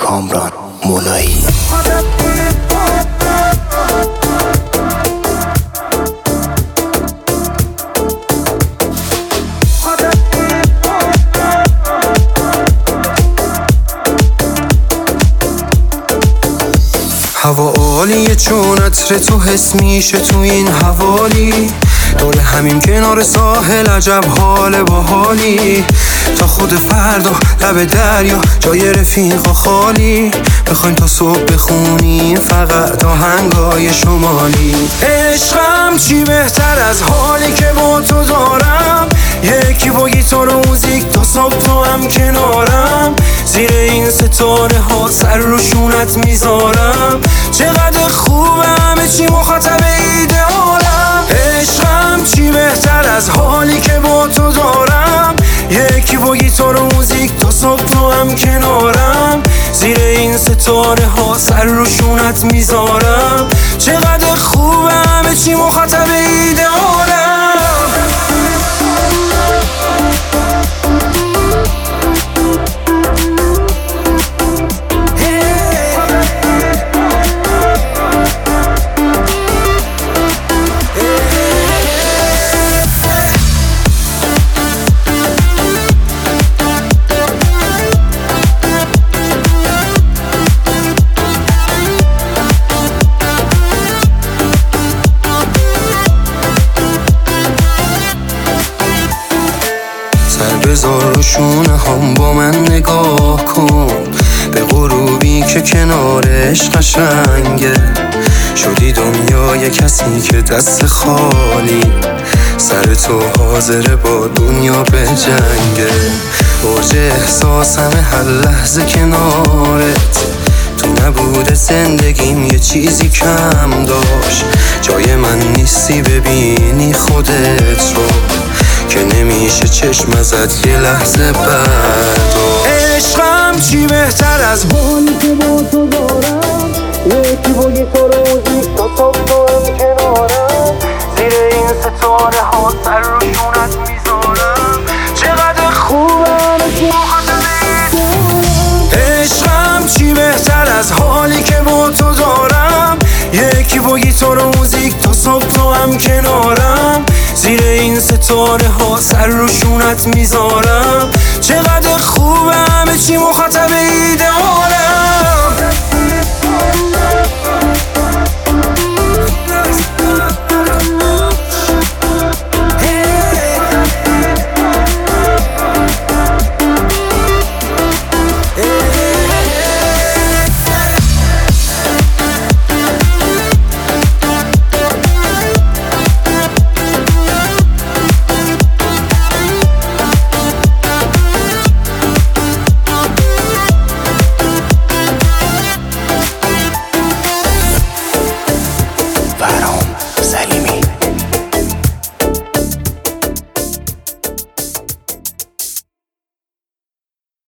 کامران مولایی. هوا عالیه چون عطر تو حس میشه تو این حوالی، دور همین کنار ساحل عجب حال باحالی، تا خود فردا لب دریا جای رفیقا خالی، بخوایم تا صبح بخونیم فقط آهنگای شمالی. عشقم چی بهتر از حالی که با تو دارم، یکی با گیتار و موزیک تا صبح تو هم کنارم، زیر این ستاره ها سر رو شونت میذارم، چقدر خوبه همه چی مخاطب ایدئالم. عشقم چی بهتر از حالی که با تو دارم، یکی با گیتار و موزیک تا صبح تو هم کنارم، زیر این ستاره ها سر رو شونت میذارم، چقدر خوبه همه چی مخاطب ایدئالم. سر بذار رو شونه هم با من نگاه کن، به غروبی که کنارش قشنگه، شدی دنیای کسی که دست خالی، سر تو حاضره با دنیا به جنگه، اوج احساسم هر لحظه کنارت، تو نبوده زندگیم یه چیزی کم داشت، جای من نیستی ببینی خودت رو، که نمیشه چشم ازت یه لحظه برداشت. عشقم چی بهتر از حالی که با تو دارم، یکی با گیتار و موزیک تا صبح تو هم کنارم، زیر این ستاره ها سر رو شونت میذارم، چقدر خوبه همه چی مخاطب ایدئالم. عشقم چی بهتر از حالی که با تو دارم، یکی با گیتار و موزیک تا صبح تو هم کنارم، زیر این ستاره ها سر رو شونت میذارم، چقدر خوبه همه چی مخاطب ایدئالم.